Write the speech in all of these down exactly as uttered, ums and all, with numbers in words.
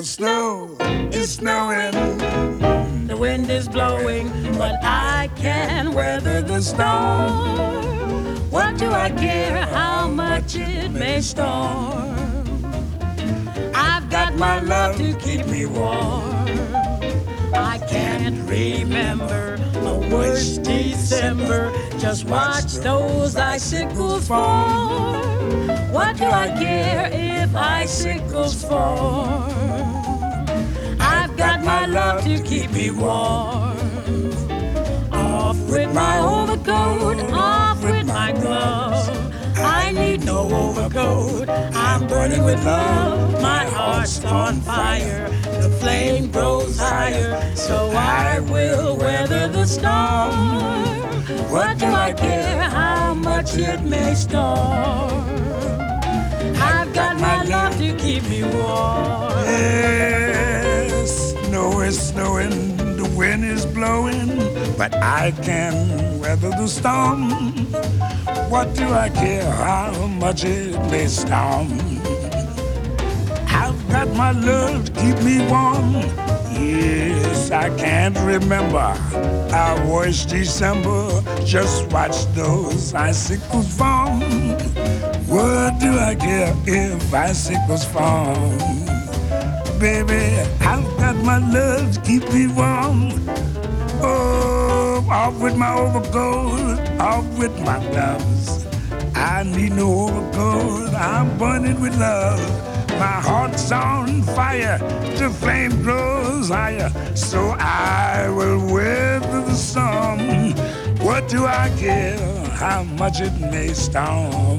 snow is snowing, the wind is blowing, but I can weather the storm. What do I care how much it may storm? I've got my love to keep me warm. I can't remember a worse December. Just watch those icicles fall. What do I care if icicles fall? I've got my love to keep me warm. Off with my overcoat, off with my glove. I need no overcoat, I'm burning with love. My heart's on fire, the flame grows higher, so I will weather the storm. What do I care how much it may storm? I've got my love to keep me warm. Yes, snow is snowing, the wind is blowing, but I can weather the storm. What do I care how much it may storm? I've got my love to keep me warm. Yes, I can't remember our worst December. Just watch those icicles fall. What do I care if icicles fall? Baby, I've got my love to keep me warm. Oh, off with my overcoat, off with my gloves. I need no overcoat, I'm burning with love. My heart's on fire, the flame grows higher, so I will weather the storm. What do I care how much it may storm?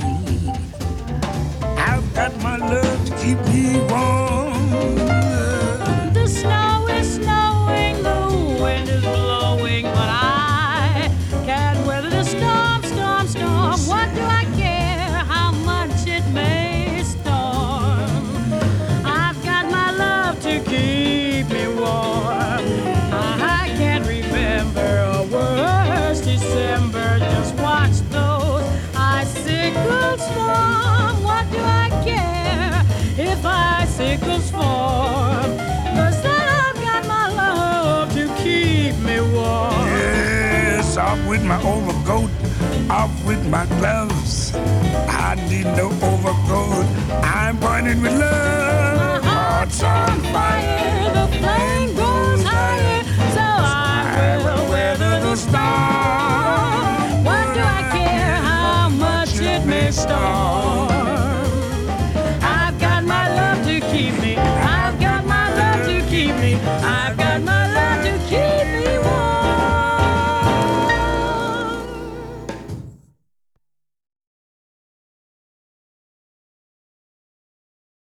I've got my love to keep me warm. The snow is snowing, the wind is blowing, but I can weather the storm, storm, storm. What do I care how much it may storm? I've got my love to keep me warm. I can't remember a worse December. Just watch those icicles form. What do I care if icicles form? 'Cause then I've got my love to keep me warm. Yes, off with my overcoat, off with my gloves. I need no overcoat, I'm burning with love.